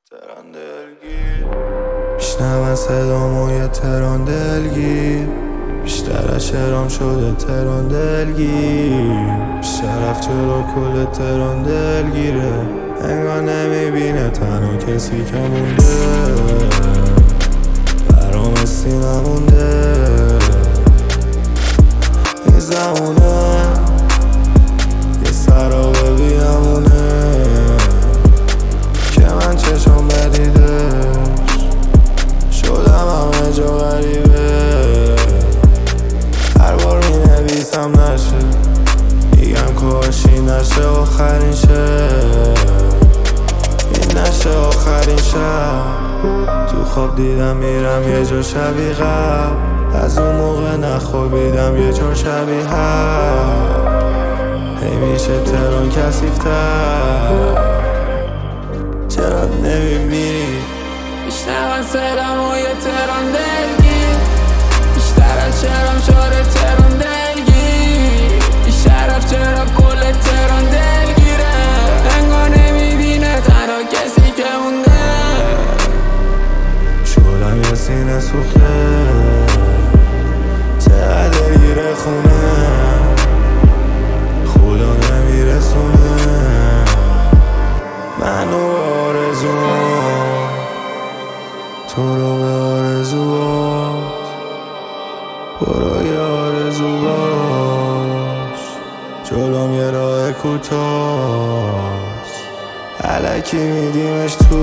تران دلگیر میشنون صدامو یه تران دلگیر، بیشتر از شعرام شده تران دلگیر. شرف چرا کل تران دلگیره، انگار نمیبینه تنها کسی که مونده برام استی نمونده. این زمونه یه سرابه بیامونه که من چشم بدیدش شدم همه جا غریبه. هر بار می نویسم نشه، میگم کاشی نشه آخرین شه، این نشه آخرین شب. تو خواب دیدم میرم یه جا شبیه قبل، از اون موقع نخوابیدم یه جا شبیه هر. هی میشه تران کثیف‌تر، چرا نمی‌بینی؟ میشنون صدامو یه تران دلگیر، بیشتر از شعرام شده تران دلگیر. این شرف چرا کل تران دلگیره، انگار نمیبینه تنها کسی که مونده. شعلم یه سینه سوخته، چقدر دلگیره خونه، خدا نمیرسونه منو آرزوام تو رو به آرزوات. برو یه آرزو باش، جلوم یه راه کوتاست، الکی میدیمش تو،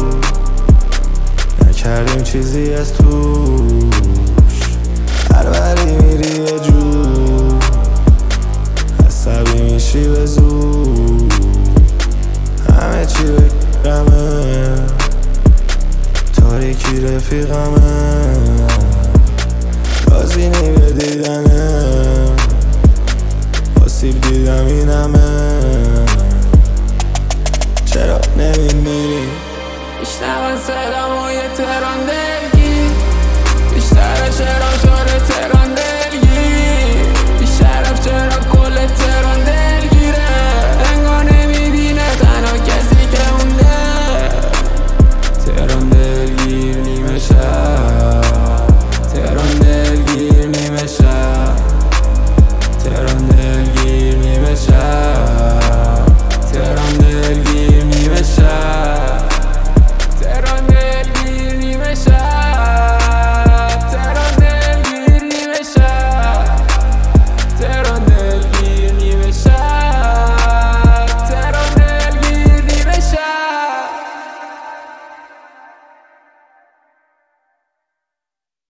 نکردیم چیزی از توش. هر وری میری یه جور، عصبی میشی به زور، همه چی بگرمه، تاریکی رفیقمه.